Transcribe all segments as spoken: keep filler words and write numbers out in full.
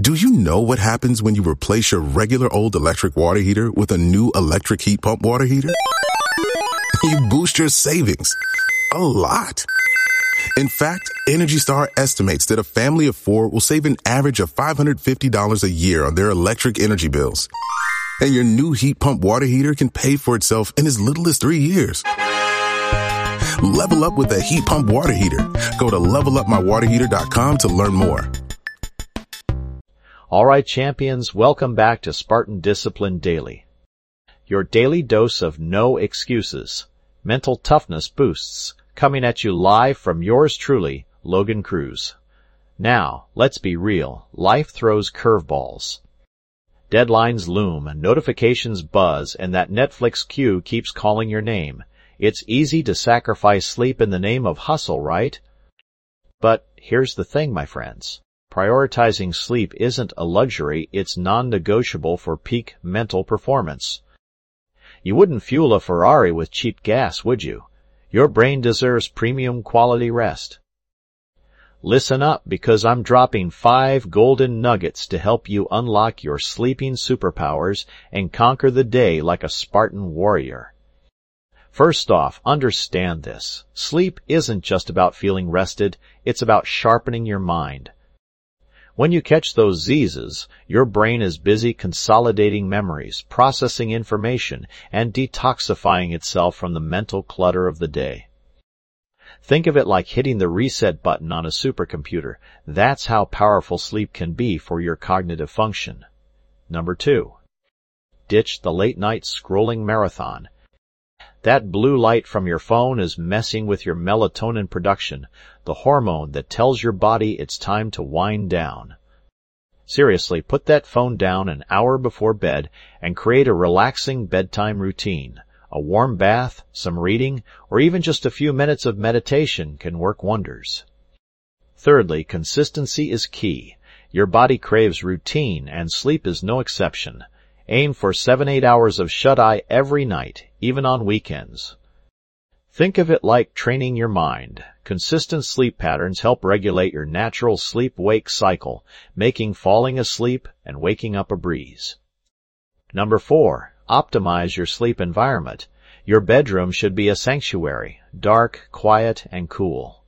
Do you know what happens when you replace your regular old electric water heater with a new electric heat pump water heater? You boost your savings a lot. In fact, Energy Star estimates that a family of four will save an average of five hundred fifty dollars a year on their electric energy bills. And your new heat pump water heater can pay for itself in as little as three years. Level up with a heat pump water heater. Go to level up my water heater dot com to learn more. All right, champions, welcome back to Spartan Discipline Daily. Your daily dose of no excuses, mental toughness boosts, coming at you live from yours truly, Logan Cruz. Now, let's be real. Life throws curveballs. Deadlines loom, notifications buzz, and that Netflix queue keeps calling your name. It's easy to sacrifice sleep in the name of hustle, right? But here's the thing, my friends. Prioritizing sleep isn't a luxury, it's non-negotiable for peak mental performance. You wouldn't fuel a Ferrari with cheap gas, would you? Your brain deserves premium quality rest. Listen up, because I'm dropping five golden nuggets to help you unlock your sleeping superpowers and conquer the day like a Spartan warrior. First off, understand this. Sleep isn't just about feeling rested, it's about sharpening your mind. When you catch those Z's, your brain is busy consolidating memories, processing information, and detoxifying itself from the mental clutter of the day. Think of it like hitting the reset button on a supercomputer. That's how powerful sleep can be for your cognitive function. Number two, ditch the late-night scrolling marathon. That blue light from your phone is messing with your melatonin production, the hormone that tells your body it's time to wind down. Seriously, put that phone down an hour before bed and create a relaxing bedtime routine. A warm bath, some reading, or even just a few minutes of meditation can work wonders. Thirdly, consistency is key. Your body craves routine, and sleep is no exception. Aim for seven, eight hours of shut-eye every night, even on weekends. Think of it like training your mind. Consistent sleep patterns help regulate your natural sleep-wake cycle, making falling asleep and waking up a breeze. Number four, optimize your sleep environment. Your bedroom should be a sanctuary, dark, quiet, and cool.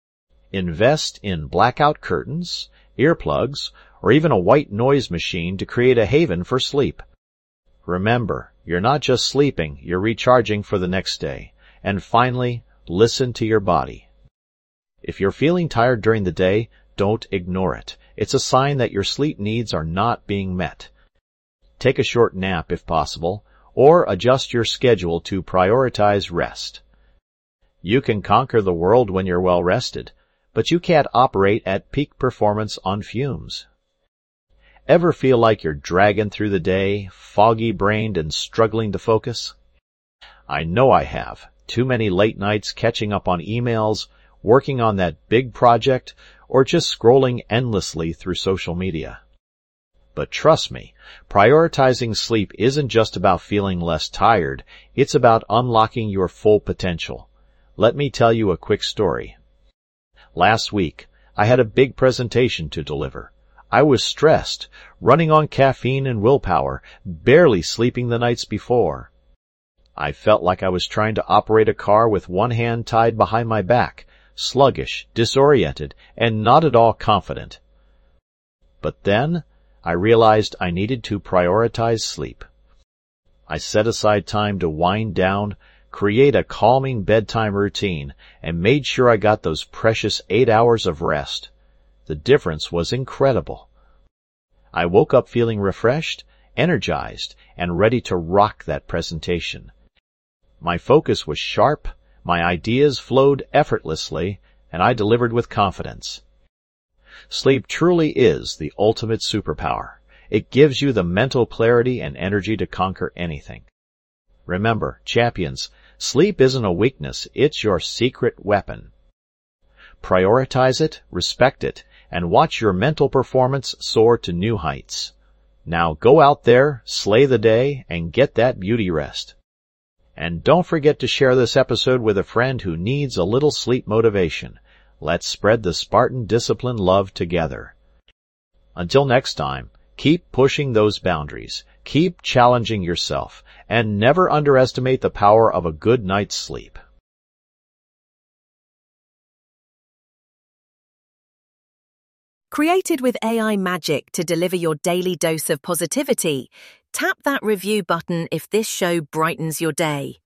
Invest in blackout curtains, earplugs, or even a white noise machine to create a haven for sleep. Remember, you're not just sleeping, you're recharging for the next day. And finally, listen to your body. If you're feeling tired during the day, don't ignore it. It's a sign that your sleep needs are not being met. Take a short nap if possible, or adjust your schedule to prioritize rest. You can conquer the world when you're well rested, but you can't operate at peak performance on fumes. Ever feel like you're dragging through the day, foggy-brained and struggling to focus? I know I have. Too many late nights catching up on emails, working on that big project, or just scrolling endlessly through social media. But trust me, prioritizing sleep isn't just about feeling less tired, it's about unlocking your full potential. Let me tell you a quick story. Last week, I had a big presentation to deliver. I was stressed, running on caffeine and willpower, barely sleeping the nights before. I felt like I was trying to operate a car with one hand tied behind my back, sluggish, disoriented, and not at all confident. But then, I realized I needed to prioritize sleep. I set aside time to wind down, create a calming bedtime routine, and made sure I got those precious eight hours of rest. The difference was incredible. I woke up feeling refreshed, energized, and ready to rock that presentation. My focus was sharp, my ideas flowed effortlessly, and I delivered with confidence. Sleep truly is the ultimate superpower. It gives you the mental clarity and energy to conquer anything. Remember, champions, sleep isn't a weakness, it's your secret weapon. Prioritize it, respect it, and watch your mental performance soar to new heights. Now go out there, slay the day, and get that beauty rest. And don't forget to share this episode with a friend who needs a little sleep motivation. Let's spread the Spartan discipline love together. Until next time, keep pushing those boundaries, keep challenging yourself, and never underestimate the power of a good night's sleep. Created with A I magic to deliver your daily dose of positivity, tap that review button if this show brightens your day.